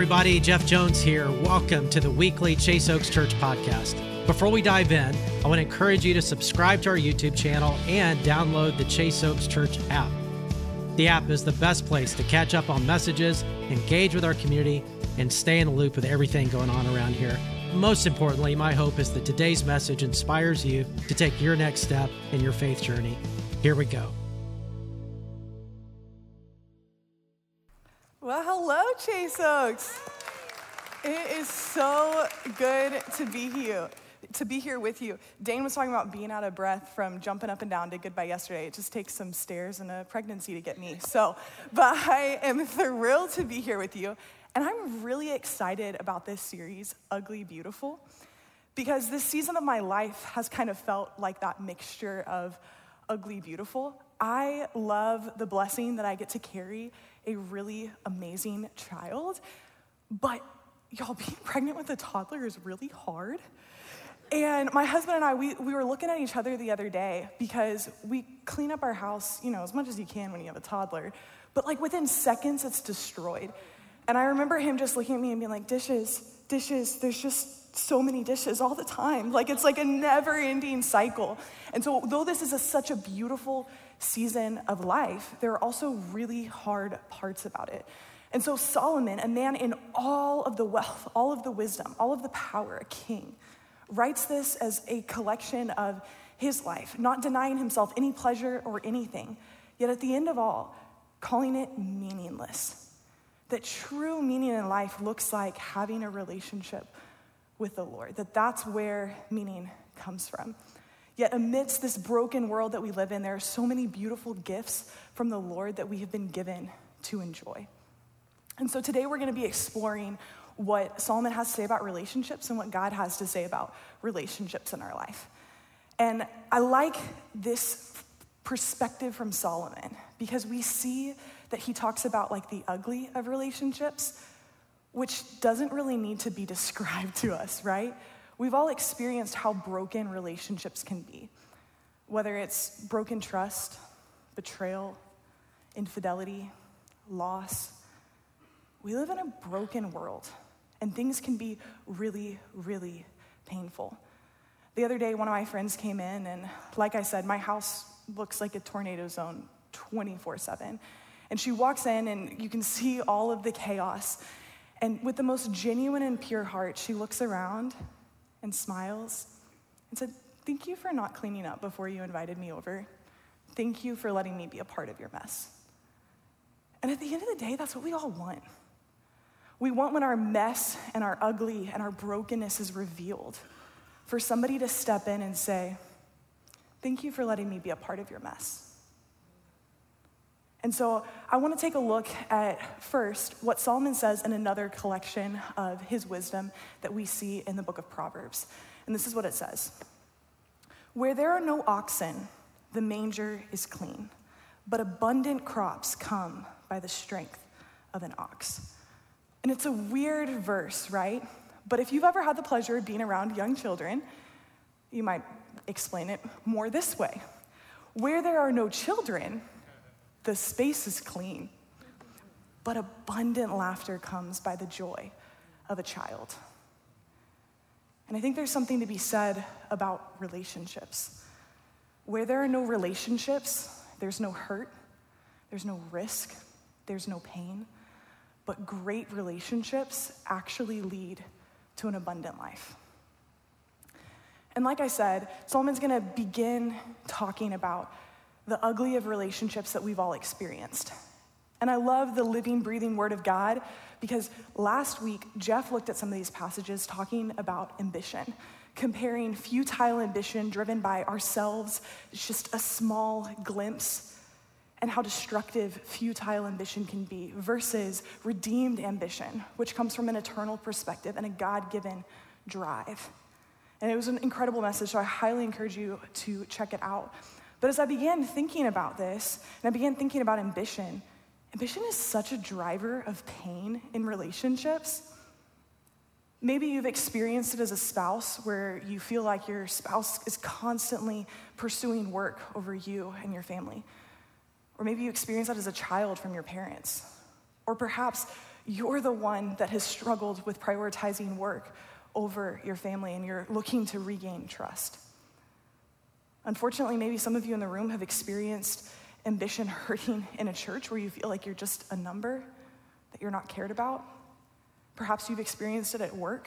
everybody. Jeff Jones here. Welcome to the weekly Chase Oaks Church podcast. Before we dive in, I want to encourage you to subscribe to our YouTube channel and download the Chase Oaks Church app. The app is the best place to catch up on messages, engage with our community, and stay in the loop with everything going on around here. Most importantly, my hope is that today's message inspires you to take your next step in your faith journey. Here we go. Well, hello, Chase Oaks. It is so good to be here with you. Dane was talking about being out of breath from jumping up and down to Goodbye Yesterday. It just takes some stairs and a pregnancy to get me. But I am thrilled to be here with you. And I'm really excited about this series, Ugly Beautiful, because this season of my life has kind of felt like that mixture of ugly beautiful. I love the blessing that I get to carry a really amazing child, but y'all, being pregnant with a toddler is really hard. And my husband and I, we were looking at each other the other day because we clean up our house, as much as you can when you have a toddler, but like within seconds it's destroyed. And I remember him just looking at me and being like, dishes, there's just so many dishes all the time. Like it's like a never-ending cycle. And so though this is such a beautiful season of life, there are also really hard parts about it. And so Solomon, a man in all of the wealth, all of the wisdom, all of the power, a king, writes this as a collection of his life, not denying himself any pleasure or anything, yet at the end of all, calling it meaningless. That true meaning in life looks like having a relationship with the Lord, that's where meaning comes from. Yet amidst this broken world that we live in, there are so many beautiful gifts from the Lord that we have been given to enjoy. And so today we're going to be exploring what Solomon has to say about relationships and what God has to say about relationships in our life. And I like this perspective from Solomon because we see that he talks about like the ugly of relationships, which doesn't really need to be described to us, right? We've all experienced how broken relationships can be, whether it's broken trust, betrayal, infidelity, loss. We live in a broken world, and things can be really, really painful. The other day, one of my friends came in, and like I said, my house looks like a tornado zone 24/7. And she walks in, and you can see all of the chaos. And with the most genuine and pure heart, she looks around and smiles and said, "Thank you for not cleaning up before you invited me over. Thank you for letting me be a part of your mess." And at the end of the day, that's what we all want. We want when our mess and our ugly and our brokenness is revealed, for somebody to step in and say, "Thank you for letting me be a part of your mess." And so I want to take a look at first what Solomon says in another collection of his wisdom that we see in the book of Proverbs. And this is what it says. "Where there are no oxen, the manger is clean, but abundant crops come by the strength of an ox." And it's a weird verse, right? But if you've ever had the pleasure of being around young children, you might explain it more this way. Where there are no children, the space is clean, but abundant laughter comes by the joy of a child. And I think there's something to be said about relationships. Where there are no relationships, there's no hurt, there's no risk, there's no pain, but great relationships actually lead to an abundant life. And like I said, Solomon's gonna begin talking about the ugly of relationships that we've all experienced. And I love the living, breathing word of God because last week, Jeff looked at some of these passages talking about ambition, comparing futile ambition driven by ourselves, it's just a small glimpse, and how destructive futile ambition can be versus redeemed ambition, which comes from an eternal perspective and a God-given drive. And it was an incredible message, so I highly encourage you to check it out. But as I began thinking about this, and I began thinking about ambition is such a driver of pain in relationships. Maybe you've experienced it as a spouse where you feel like your spouse is constantly pursuing work over you and your family. Or maybe you experience that as a child from your parents. Or perhaps You're the one that has struggled with prioritizing work over your family, and you're looking to regain trust. Unfortunately, maybe some of you in the room have experienced ambition hurting in a church where you feel like you're just a number, that you're not cared about. Perhaps you've experienced it at work.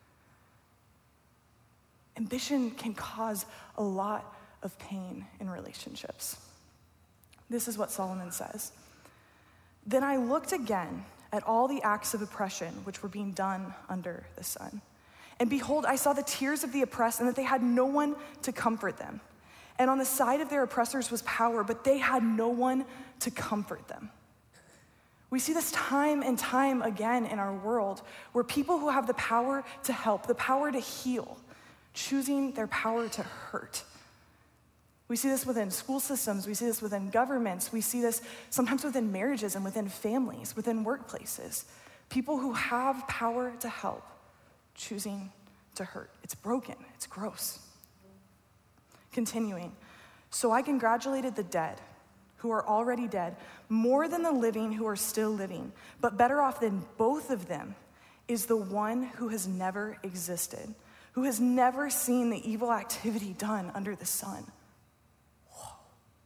Ambition can cause a lot of pain in relationships. This is what Solomon says. Then I looked again at all the acts of oppression which were being done under the sun. And behold, I saw the tears of the oppressed, and that they had no one to comfort them. And on the side of their oppressors was power, but they had no one to comfort them. We see this time and time again in our world, where people who have the power to help, the power to heal, choosing their power to hurt. We see this within school systems, we see this within governments, we see this sometimes within marriages and within families, within workplaces. People who have power to help, choosing to hurt. It's broken, it's gross. Continuing, so I congratulated the dead who are already dead, more than the living who are still living, but better off than both of them is the one who has never existed, who has never seen the evil activity done under the sun. Whoa.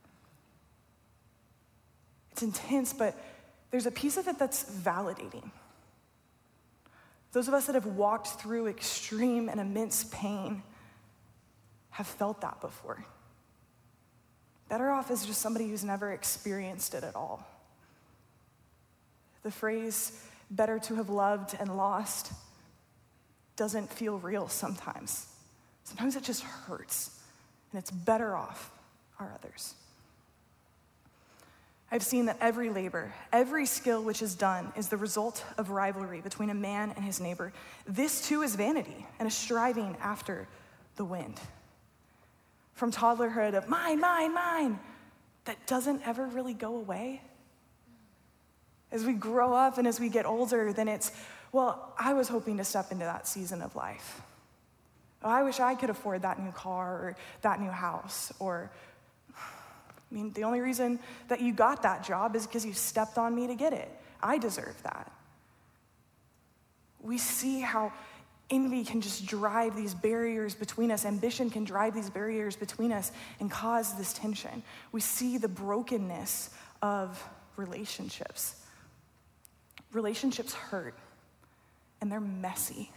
It's intense, but there's a piece of it that's validating. Those of us that have walked through extreme and immense pain have felt that before. Better off is just somebody who's never experienced it at all. The phrase, better to have loved and lost, doesn't feel real sometimes. Sometimes it just hurts, and it's better off are others. I've seen that every labor, every skill which is done is the result of rivalry between a man and his neighbor. This too is vanity and a striving after the wind. From toddlerhood of mine, that doesn't ever really go away. As we grow up and as we get older, then it's, well, I was hoping to step into that season of life. Oh, I wish I could afford that new car or that new house. Or, the only reason that you got that job is because you stepped on me to get it. I deserve that. We see how envy can just drive these barriers between us. Ambition can drive these barriers between us and cause this tension. We see the brokenness of relationships. Relationships hurt, and they're messy.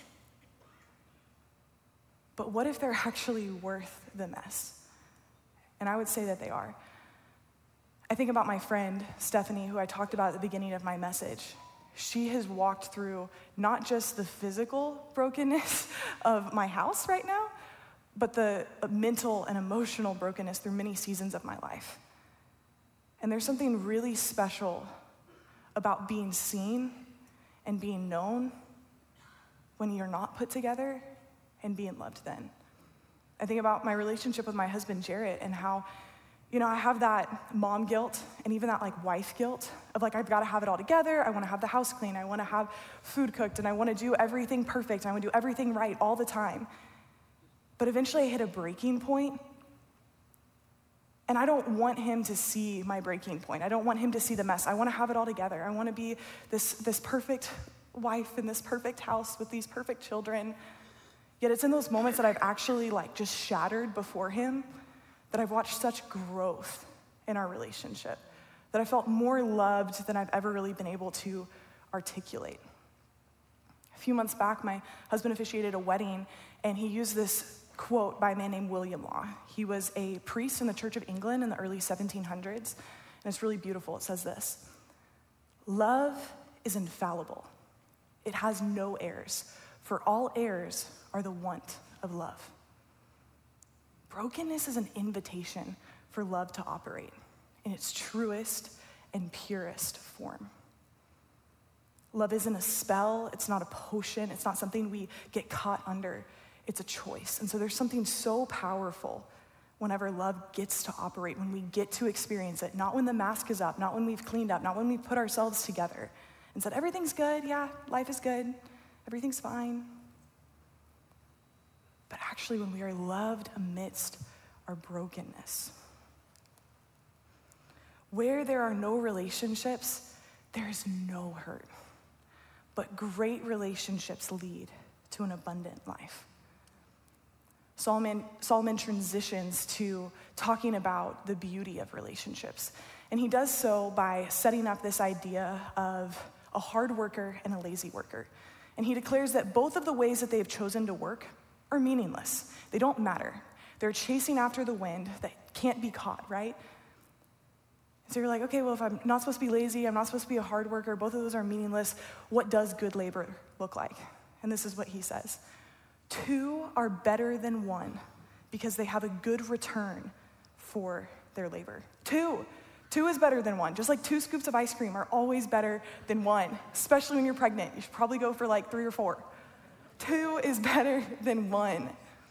But what if they're actually worth the mess? And I would say that they are. I think about my friend, Stephanie, who I talked about at the beginning of my message. She has walked through not just the physical brokenness of my house right now, but the mental and emotional brokenness through many seasons of my life. And there's something really special about being seen and being known when you're not put together and being loved then. I think about my relationship with my husband, Jarrett, and how I have that mom guilt and even that wife guilt of I've got to have it all together. I want to have the house clean. I want to have food cooked, and I want to do everything perfect. I want to do everything right all the time. But eventually I hit a breaking point, and I don't want him to see my breaking point. I don't want him to see the mess. I want to have it all together. I want to be this perfect wife in this perfect house with these perfect children. Yet it's in those moments that I've actually just shattered before him that I've watched such growth in our relationship, that I felt more loved than I've ever really been able to articulate. A few months back, my husband officiated a wedding, and he used this quote by a man named William Law. He was a priest in the Church of England in the early 1700s, and it's really beautiful. It says this: "Love is infallible. It has no errors, for all errors are the want of love." Brokenness is an invitation for love to operate in its truest and purest form. Love isn't a spell, it's not a potion, it's not something we get caught under, it's a choice. And so there's something so powerful whenever love gets to operate, when we get to experience it, not when the mask is up, not when we've cleaned up, not when we've put ourselves together and said, everything's good, yeah, life is good, everything's fine. But actually when we are loved amidst our brokenness. Where there are no relationships, there is no hurt. but great relationships lead to an abundant life. Solomon transitions to talking about the beauty of relationships. And he does so by setting up this idea of a hard worker and a lazy worker. And he declares that both of the ways that they have chosen to work are meaningless. They don't matter. They're chasing after the wind that can't be caught, right? So you're like, okay, well, if I'm not supposed to be lazy, I'm not supposed to be a hard worker, both of those are meaningless, what does good labor look like? And this is what he says. 2 are better than 1 because they have a good return for their labor. 2 is better than 1. Just like 2 scoops of ice cream are always better than 1, especially when you're pregnant. You should probably go for like 3 or 4. 2 is better than 1.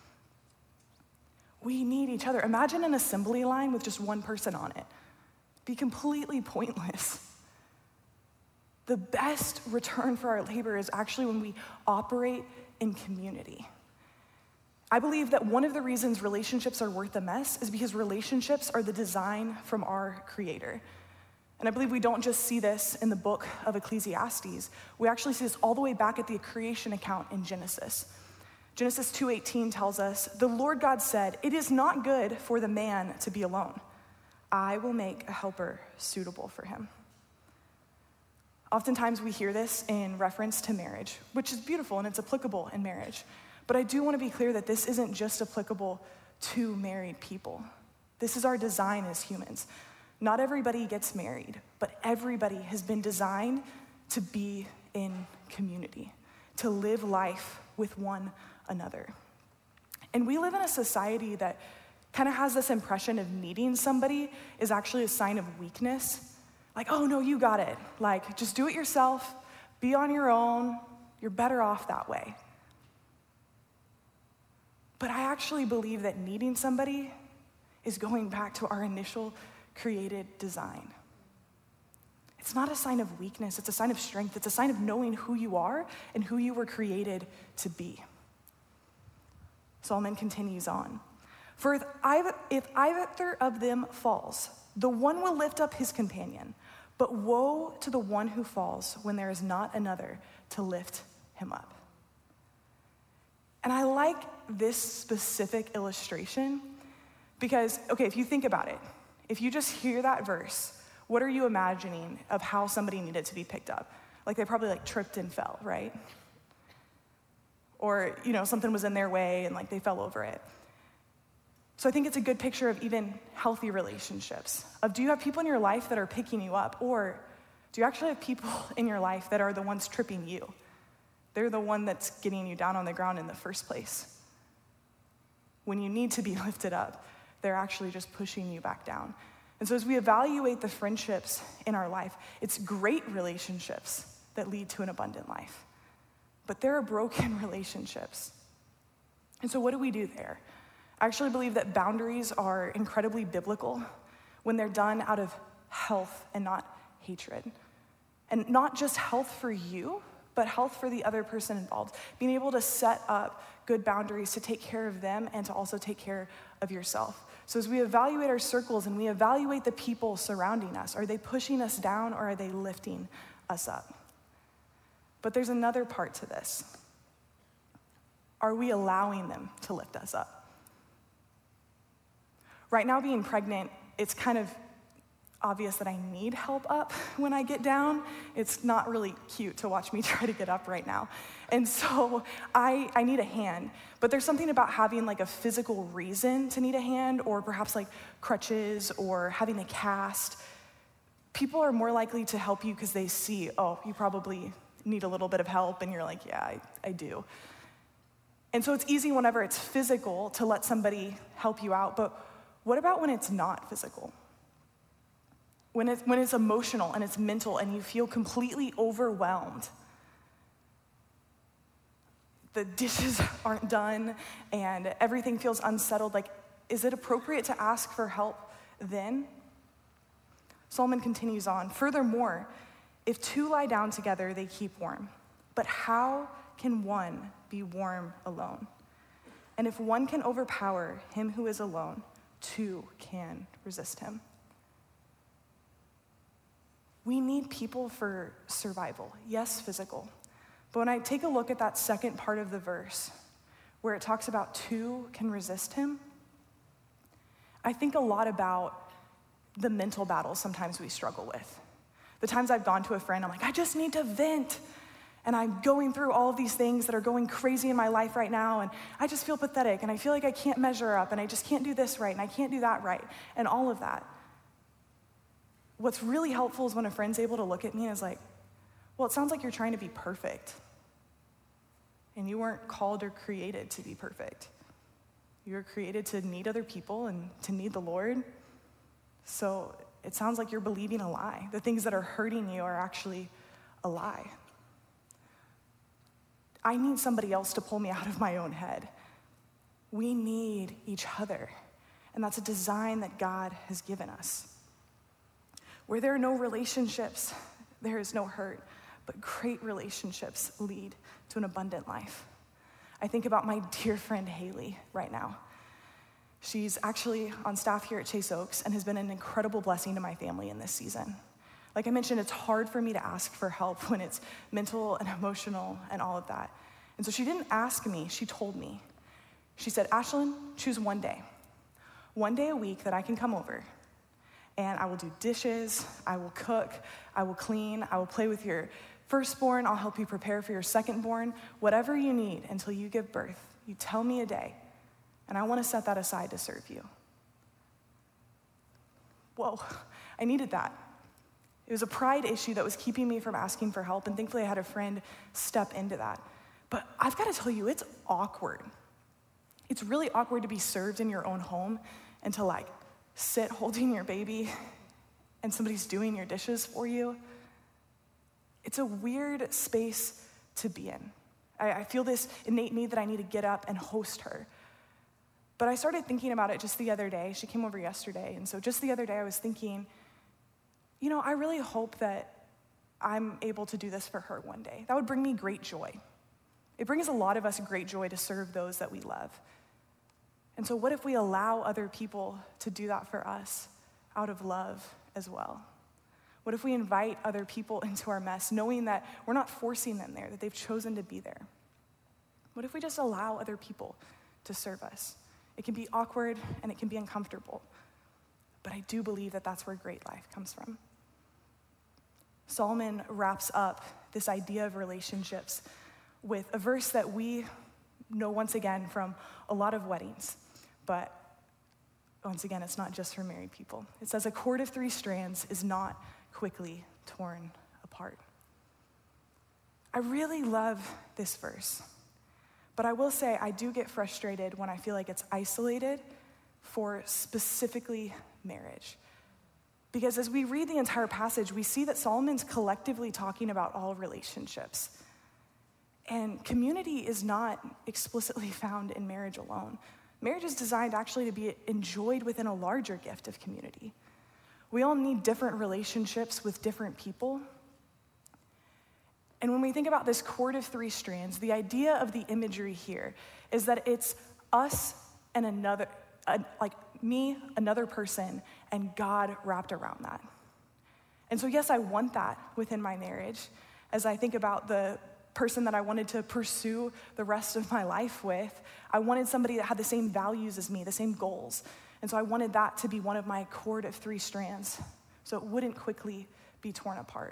We need each other. Imagine an assembly line with just 1 person on it. Be completely pointless. The best return for our labor is actually when we operate in community. I believe that one of the reasons relationships are worth a mess is because relationships are the design from our Creator. And I believe we don't just see this in the book of Ecclesiastes. We actually see this all the way back at the creation account in Genesis. Genesis 2:18 tells us, "The Lord God said, 'It is not good for the man to be alone. I will make a helper suitable for him.'" Oftentimes we hear this in reference to marriage, which is beautiful and it's applicable in marriage. But I do want to be clear that this isn't just applicable to married people. This is our design as humans. Not everybody gets married, but everybody has been designed to be in community, to live life with one another. And we live in a society that kind of has this impression of needing somebody is actually a sign of weakness. Like, oh no, you got it. Like, just do it yourself, be on your own, you're better off that way. But I actually believe that needing somebody is going back to our initial created design. It's not a sign of weakness, it's a sign of strength. It's a sign of knowing who you are and who you were created to be. Solomon continues on. "For if either of them falls, the one will lift up his companion, but woe to the one who falls when there is not another to lift him up." And I like this specific illustration because, okay, if you think about it, if you just hear that verse, what are you imagining of how somebody needed to be picked up? Like they probably tripped and fell, right? Or, something was in their way and they fell over it. So I think it's a good picture of even healthy relationships. Do you have people in your life that are picking you up? Or do you actually have people in your life that are the ones tripping you? They're the one that's getting you down on the ground in the first place. When you need to be lifted up, they're actually just pushing you back down. And so as we evaluate the friendships in our life, it's great relationships that lead to an abundant life. But there are broken relationships. And so what do we do there? I actually believe that boundaries are incredibly biblical when they're done out of health and not hatred. And not just health for you, but health for the other person involved. Being able to set up good boundaries to take care of them and to also take care of yourself. So as we evaluate our circles and we evaluate the people surrounding us, are they pushing us down or are they lifting us up? But there's another part to this. Are we allowing them to lift us up? Right now, being pregnant, it's kind of obvious that I need help up when I get down. It's not really cute to watch me try to get up right now. And so I need a hand. But there's something about having a physical reason to need a hand, or perhaps crutches or having a cast. People are more likely to help you because they see, oh, you probably need a little bit of help, and you're like, yeah, I do. And so it's easy whenever it's physical to let somebody help you out, but what about when it's not physical? When it's emotional and it's mental and you feel completely overwhelmed. The dishes aren't done and everything feels unsettled. Is it appropriate to ask for help then? Solomon continues on. "Furthermore, if 2 lie down together, they keep warm. But how can one be warm alone? And if one can overpower him who is alone, 2 can resist him." We need people for survival. Yes, physical. But when I take a look at that second part of the verse, where it talks about two can resist him, I think a lot about the mental battles sometimes we struggle with. The times I've gone to a friend, I'm like, I just need to vent. And I'm going through all of these things that are going crazy in my life right now, and I just feel pathetic, and I feel like I can't measure up, and I just can't do this right, and I can't do that right, and all of that. What's really helpful is when a friend's able to look at me and is like, well, it sounds like you're trying to be perfect. And you weren't called or created to be perfect. You were created to need other people and to need the Lord. So it sounds like you're believing a lie. The things that are hurting you are actually a lie. I need somebody else to pull me out of my own head. We need each other. And that's a design that God has given us. Where there are no relationships, there is no hurt. But great relationships lead to an abundant life. I think about my dear friend Haley right now. She's actually on staff here at Chase Oaks and has been an incredible blessing to my family in this season. Like I mentioned, it's hard for me to ask for help when it's mental and emotional and all of that. And so she didn't ask me, she told me. She said, Ashlyn, choose one day a week that I can come over, and I will do dishes, I will cook, I will clean, I will play with your firstborn, I'll help you prepare for your secondborn, whatever you need until you give birth. You tell me a day, and I want to set that aside to serve you. Whoa, I needed that. It was a pride issue that was keeping me from asking for help, and thankfully I had a friend step into that. But I've got to tell you, it's awkward. It's really awkward to be served in your own home and to like sit holding your baby and somebody's doing your dishes for you. It's a weird space to be in. I feel this innate need that I need to get up and host her. But I started thinking about it just the other day. She came over yesterday, and so just the other day I was thinking, you know, I really hope that I'm able to do this for her one day. That would bring me great joy. It brings a lot of us great joy to serve those that we love. And so what if we allow other people to do that for us out of love as well? What if we invite other people into our mess, knowing that we're not forcing them there, that they've chosen to be there? What if we just allow other people to serve us? It can be awkward and it can be uncomfortable, but I do believe that that's where great life comes from. Solomon wraps up this idea of relationships with a verse that we know once again from a lot of weddings, but once again, it's not just for married people. It says, a cord of 3 strands is not quickly torn apart. I really love this verse, but I will say I do get frustrated when I feel like it's isolated for specifically marriage. Because as we read the entire passage, we see that Solomon's collectively talking about all relationships. And community is not explicitly found in marriage alone. Marriage is designed actually to be enjoyed within a larger gift of community. We all need different relationships with different people. And when we think about this cord of 3 strands, the idea of the imagery here is that it's us and another, like me, another person, and God wrapped around that. And so yes, I want that within my marriage. As I think about the person that I wanted to pursue the rest of my life with, I wanted somebody that had the same values as me, the same goals. And so I wanted that to be one of my cord of 3 strands, so it wouldn't quickly be torn apart.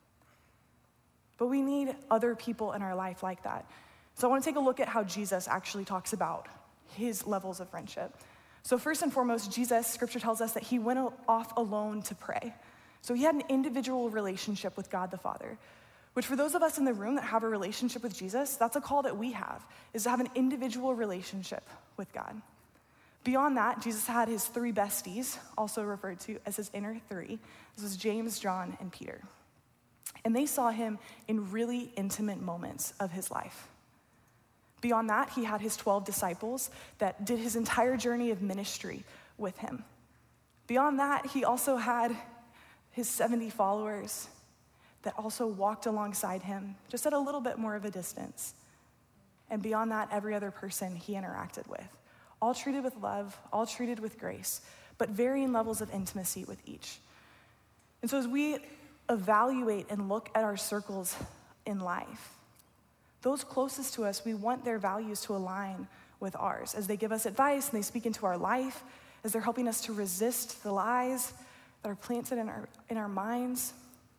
But we need other people in our life like that. So I want to take a look at how Jesus actually talks about his levels of friendship. So first and foremost, Jesus, scripture tells us that he went off alone to pray. So he had an individual relationship with God the Father, which for those of us in the room that have a relationship with Jesus, that's a call that we have, is to have an individual relationship with God. Beyond that, Jesus had his 3 besties, also referred to as his inner 3. This was James, John, and Peter. And they saw him in really intimate moments of his life. Beyond that, he had his 12 disciples that did his entire journey of ministry with him. Beyond that, he also had his 70 followers that also walked alongside him, just at a little bit more of a distance. And beyond that, every other person he interacted with. All treated with love, all treated with grace, but varying levels of intimacy with each. And so as we evaluate and look at our circles in life, those closest to us, we want their values to align with ours as they give us advice and they speak into our life, as they're helping us to resist the lies that are planted in our minds.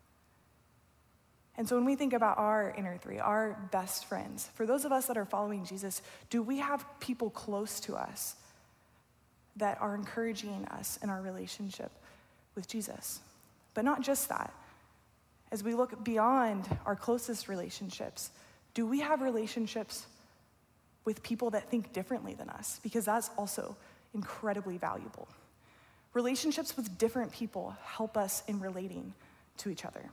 And so when we think about our inner three, our best friends, for those of us that are following Jesus, do we have people close to us that are encouraging us in our relationship with Jesus? But not just that. As we look beyond our closest relationships, do we have relationships with people that think differently than us? Because that's also incredibly valuable. Relationships with different people help us in relating to each other.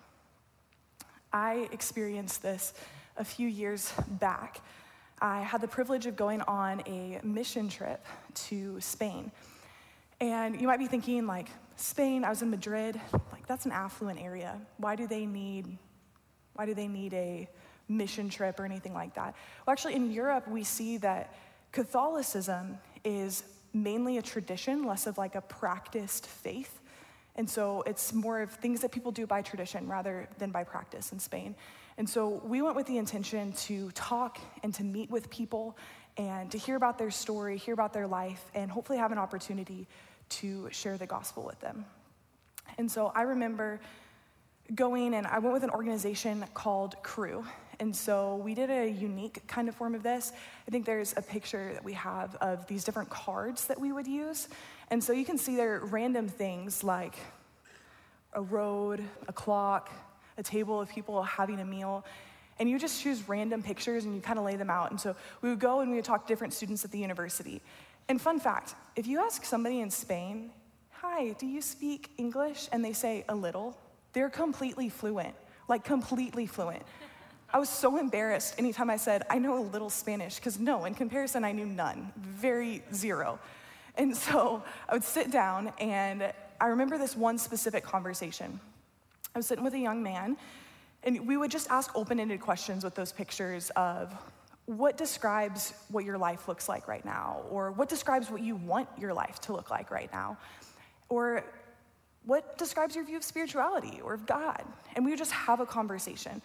I experienced this a few years back. I had the privilege of going on a mission trip to Spain. And you might be thinking, like, Spain, I was in Madrid, like, that's an affluent area. Why do they need a mission trip or anything like that? Well, actually, in Europe, we see that Catholicism is mainly a tradition, less of like a practiced faith. And so it's more of things that people do by tradition rather than by practice in Spain. And so we went with the intention to talk and to meet with people and to hear about their story, hear about their life, and hopefully have an opportunity to share the gospel with them. And so I remember going, and I went with an organization called Cru. And so we did a unique kind of form of this. I think there's a picture that we have of these different cards that we would use. And so you can see there are random things like a road, a clock, a table of people having a meal. And you just choose random pictures and you kind of lay them out. And so we would go and we would talk to different students at the university. And fun fact, if you ask somebody in Spain, "Hi, do you speak English?" and they say a little, they're completely fluent, like completely fluent. I was so embarrassed anytime I said, "I know a little Spanish," because no, in comparison, I knew none, zero. And so I would sit down, and I remember this one specific conversation. I was sitting with a young man, and we would just ask open-ended questions with those pictures of what describes what your life looks like right now, or what describes what you want your life to look like right now, or what describes your view of spirituality or of God. And we would just have a conversation.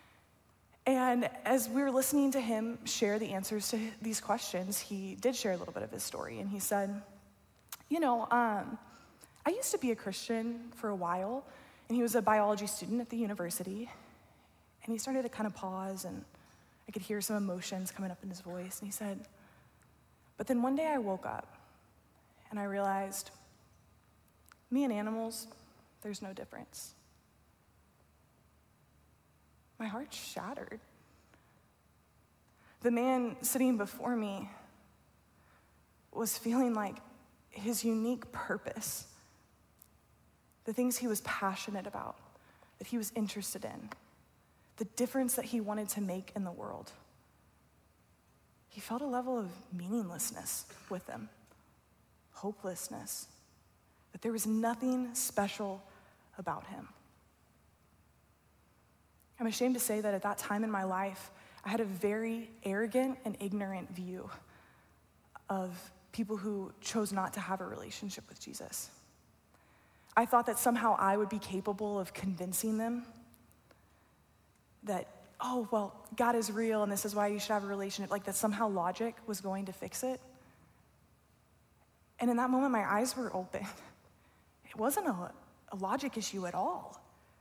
And as we were listening to him share the answers to these questions, he did share a little bit of his story. And he said, I used to be a Christian for a while, and he was a biology student at the university. And he started to kind of pause, and I could hear some emotions coming up in his voice. And he said, "But then one day I woke up, and I realized me and animals, there's no difference." My heart shattered. The man sitting before me was feeling like his unique purpose, the things he was passionate about, that he was interested in, the difference that he wanted to make in the world. He felt a level of meaninglessness with them, hopelessness, that there was nothing special about him. I'm ashamed to say that at that time in my life, I had a very arrogant and ignorant view of people who chose not to have a relationship with Jesus. I thought that somehow I would be capable of convincing them that, oh, well, God is real and this is why you should have a relationship, like that somehow logic was going to fix it. And in that moment, my eyes were open. It wasn't a logic issue at all.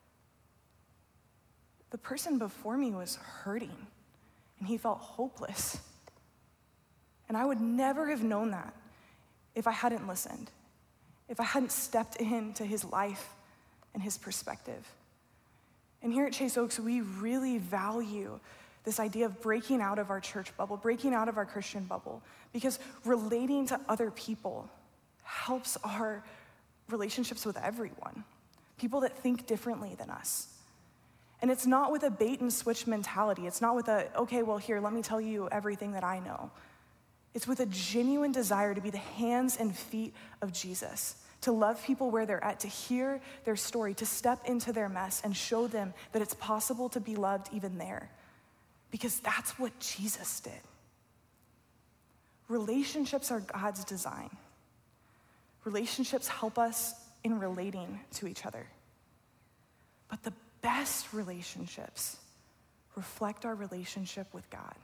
The person before me was hurting, and he felt hopeless. And I would never have known that if I hadn't listened, if I hadn't stepped into his life and his perspective. And here at Chase Oaks, we really value this idea of breaking out of our church bubble, breaking out of our Christian bubble, because relating to other people helps our relationships with everyone, people that think differently than us. And it's not with a bait and switch mentality. It's not with okay, well, here, let me tell you everything that I know. It's with a genuine desire to be the hands and feet of Jesus, to love people where they're at, to hear their story, to step into their mess and show them that it's possible to be loved even there. Because that's what Jesus did. Relationships are God's design. Relationships help us in relating to each other. But the best relationships reflect our relationship with God.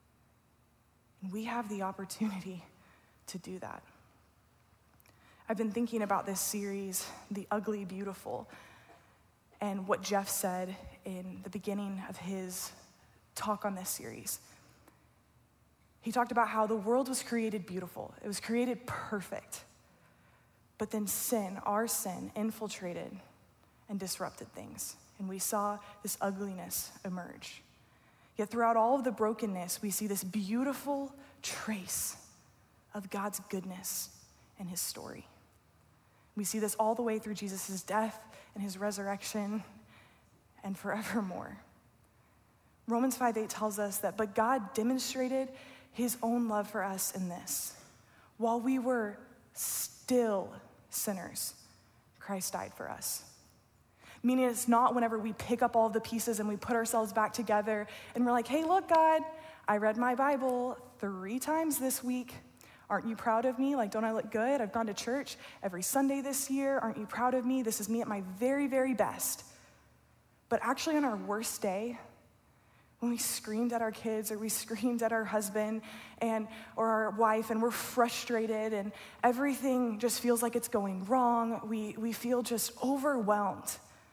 And we have the opportunity to do that. I've been thinking about this series, The Ugly Beautiful, and what Jeff said in the beginning of his talk on this series. He talked about how the world was created beautiful. It was created perfect. But then sin, our sin, infiltrated and disrupted things. And we saw this ugliness emerge. Yet throughout all of the brokenness, we see this beautiful trace of God's goodness and his story. We see this all the way through Jesus' death and his resurrection and forevermore. Romans 5:8 tells us that, but God demonstrated his own love for us in this. While we were still sinners, Christ died for us. Meaning it's not whenever we pick up all of the pieces and we put ourselves back together and we're like, hey, look, God, I read my Bible 3 times this week. Aren't you proud of me? Like, don't I look good? I've gone to church every Sunday this year. Aren't you proud of me? This is me at my very, very best. But actually on our worst day, when we screamed at our kids or we screamed at our husband or our wife and we're frustrated and everything just feels like it's going wrong, we feel just overwhelmed.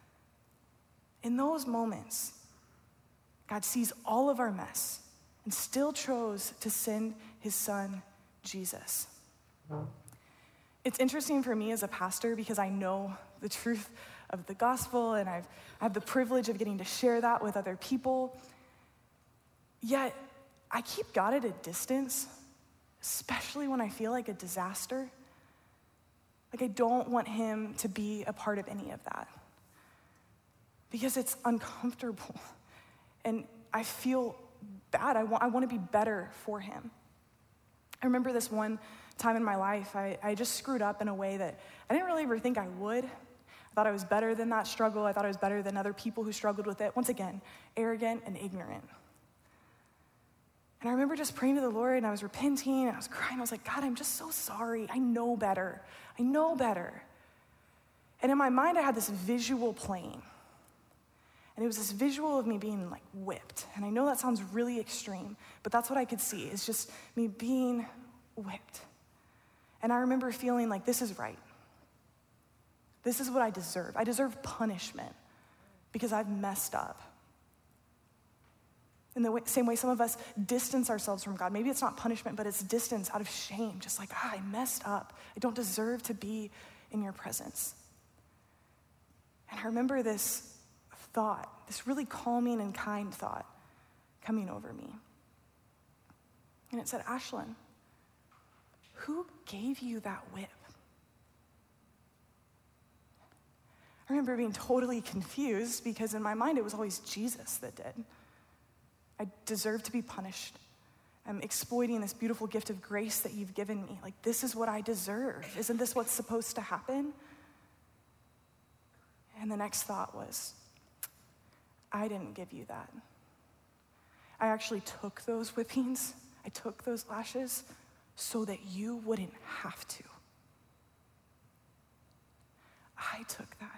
In those moments, God sees all of our mess and still chose to send his son, Jesus. It's interesting for me as a pastor because I know the truth of the gospel and I have the privilege of getting to share that with other people. Yet, I keep God at a distance, especially when I feel like a disaster. Like I don't want him to be a part of any of that because it's uncomfortable and I feel bad. I want to be better for him. I remember this one time in my life, I just screwed up in a way that I didn't really ever think I would. I thought I was better than that struggle. I thought I was better than other people who struggled with it. Once again, arrogant and ignorant. And I remember just praying to the Lord and I was repenting and I was crying. I was like, God, I'm just so sorry. I know better. I know better. And in my mind, I had this visual playing. And it was this visual of me being like whipped. And I know that sounds really extreme, but that's what I could see. It's just me being whipped. And I remember feeling like this is right. This is what I deserve. I deserve punishment because I've messed up. In the same way some of us distance ourselves from God. Maybe it's not punishment, but it's distance out of shame. Just like, I messed up. I don't deserve to be in your presence. And I remember this thought, this really calming and kind thought coming over me. And it said, Ashlyn, who gave you that whip? I remember being totally confused because in my mind it was always Jesus that did. I deserve to be punished. I'm exploiting this beautiful gift of grace that you've given me. Like, this is what I deserve. Isn't this what's supposed to happen? And the next thought was, I didn't give you that. I actually took those whippings, I took those lashes so that you wouldn't have to. I took that.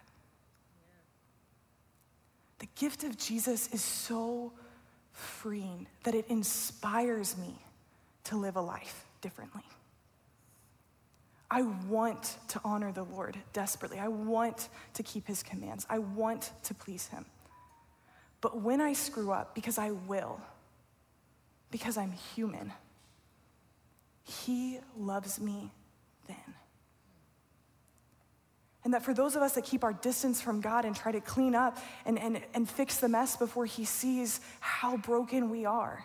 The gift of Jesus is so freeing that it inspires me to live a life differently. I want to honor the Lord desperately. I want to keep his commands. I want to please him. But when I screw up, because I will, because I'm human, he loves me then. And that for those of us that keep our distance from God and try to clean up and fix the mess before he sees how broken we are,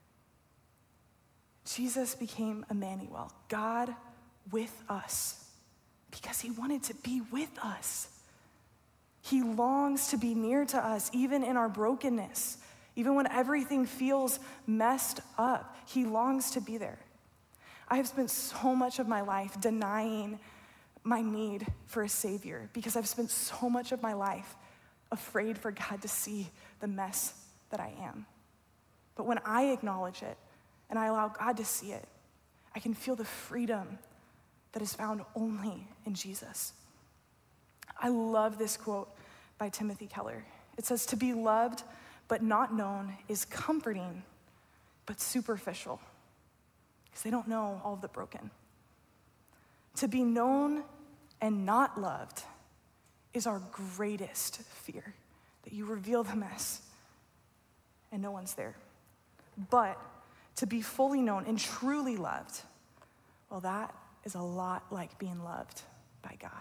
Jesus became Emmanuel, God with us, because he wanted to be with us. He longs to be near to us, even in our brokenness, even when everything feels messed up. He longs to be there. I have spent so much of my life denying my need for a savior because I've spent so much of my life afraid for God to see the mess that I am. But when I acknowledge it and I allow God to see it, I can feel the freedom that is found only in Jesus. I love this quote by Timothy Keller. It says, "To be loved but not known is comforting, but superficial, because they don't know all of the broken. To be known and not loved is our greatest fear, that you reveal the mess and no one's there. But to be fully known and truly loved, well, that is a lot like being loved by God.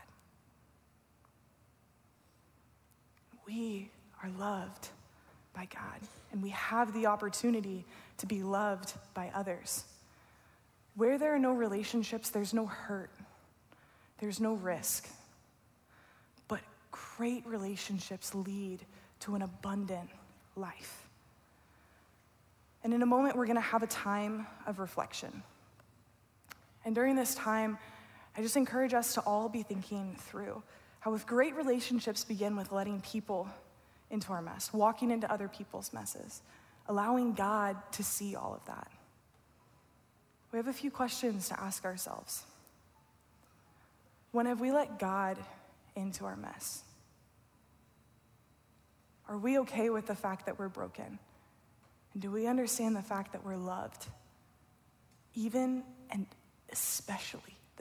We are loved by God, and we have the opportunity to be loved by others. Where there are no relationships, there's no hurt, there's no risk. But great relationships lead to an abundant life. And in a moment, we're gonna have a time of reflection. And during this time, I just encourage us to all be thinking through how if great relationships begin with letting people into our mess, walking into other people's messes, allowing God to see all of that. We have a few questions to ask ourselves. When have we let God into our mess? Are we okay with the fact that we're broken? And do we understand the fact that we're loved? Even and especially then.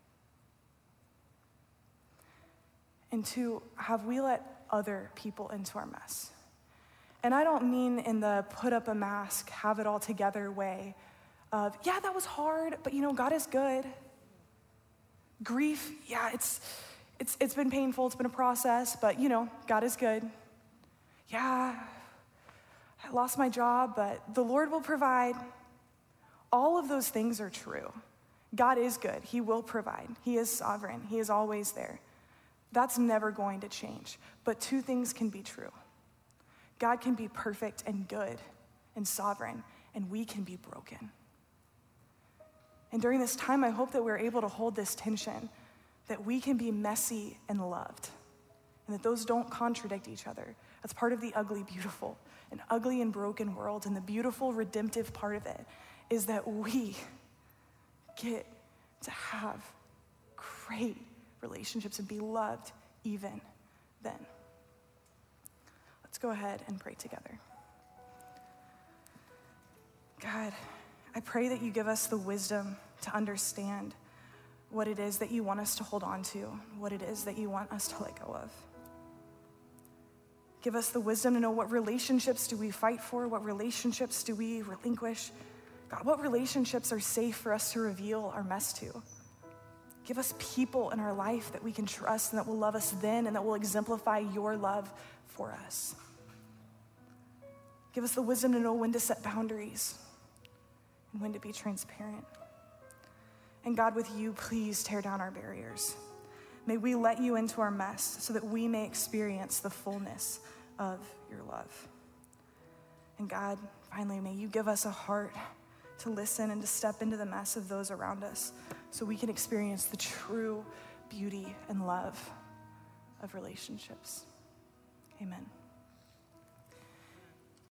And two, have we let other people into our mess? And I don't mean in the put up a mask, have it all together way of, yeah, that was hard, but God is good. Grief, yeah, it's been painful, it's been a process, but God is good. Yeah, I lost my job, but the Lord will provide. All of those things are true. God is good. He will provide. He is sovereign. He is always there. That's never going to change. But two things can be true. God can be perfect and good and sovereign, and we can be broken. And during this time, I hope that we're able to hold this tension, that we can be messy and loved, and that those don't contradict each other. That's part of the ugly, beautiful, an ugly and broken world. And the beautiful, redemptive part of it is that we get to have great relationships and be loved even then. Let's go ahead and pray together. God, I pray that you give us the wisdom to understand what it is that you want us to hold on to, what it is that you want us to let go of. Give us the wisdom to know what relationships do we fight for, what relationships do we relinquish. God, what relationships are safe for us to reveal our mess to? Give us people in our life that we can trust and that will love us then and that will exemplify your love for us. Give us the wisdom to know when to set boundaries and when to be transparent. And God, with you, please tear down our barriers. May we let you into our mess so that we may experience the fullness of your love. And God, finally, may you give us a heart to listen and to step into the mess of those around us so we can experience the true beauty and love of relationships. Amen.